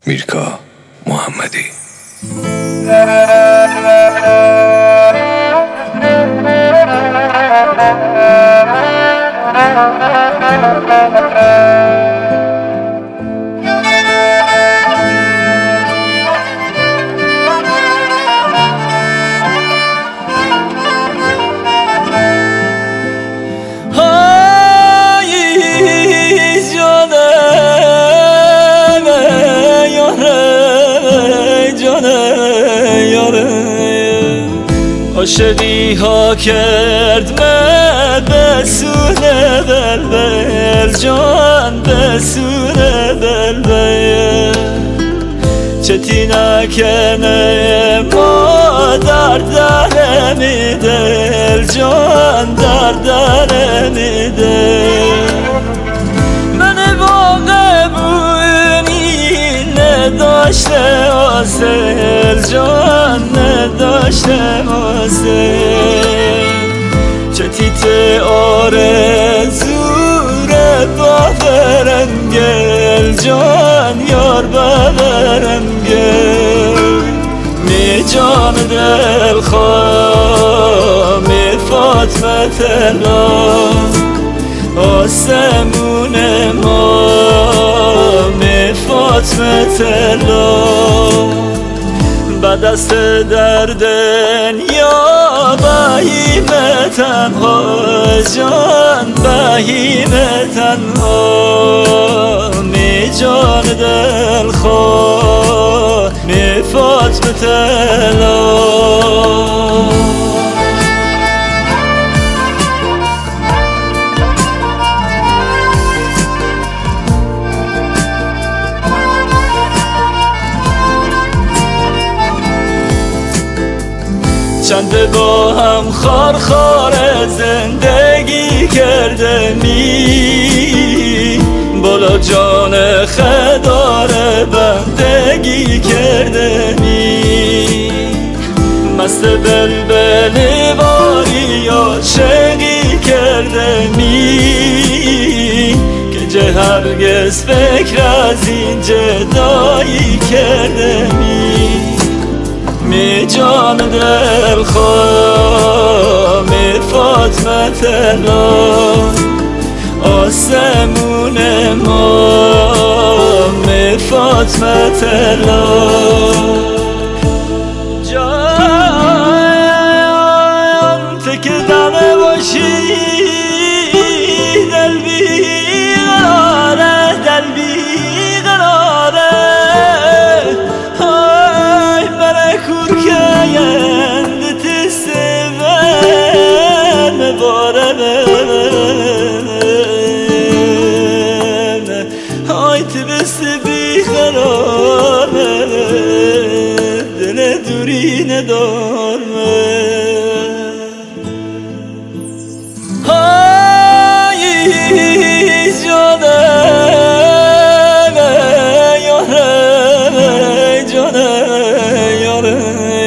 میرکا محمدی. عاشقی ها کرد من به سونه بلبل جان، به سونه بلبل چتی نکنه ما در میدل جان، در میدل من واقع بونی نداشته آسل جان، نداشته آسل چتیت آرزور باورنگل جان، یار باورنگل می جان دل خواه می فاطمه تلا آسمون ما می فاطمه تلا بعد از در دنیا بهیم تنها جان، بهیم تنها می جان دل خواه می فاطمه تلا چند با هم خار زندگی کرده می بالا جان خدار بندگی کرده می مست بلبل واری عاشقی کرده می که هرگز فکر از این جدایی کرده می جان دل خواه می فاطمه تلا آسمون ما می فاطمه تلا جان تکدنه باشی دل بیقراره، دل بیقراره های تبست بیقراره دل دوری ندارمه های جانه یاره جانه یاره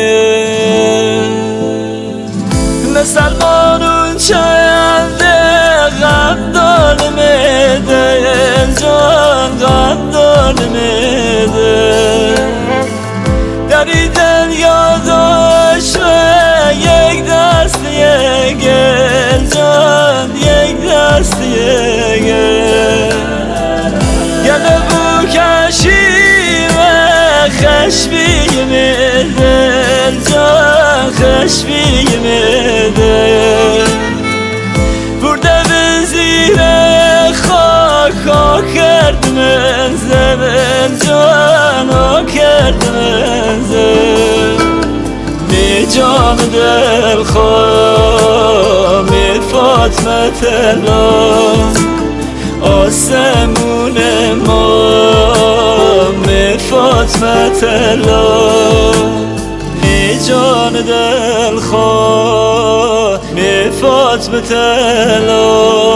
مسلمانون چند غم دار میده جان، غم دار میده دری دنیا داشته یک دست یک گل جان، یک دست یک گل بو کشیم خشبی میده جان، خشبی میده برده به زیر خاک ها کرد منزل جان، ها کرد منزل می جان دل خواه می فاطمه تلا آسمون ما می فاطمه تلا می جان دل خواه می فاطمه تلا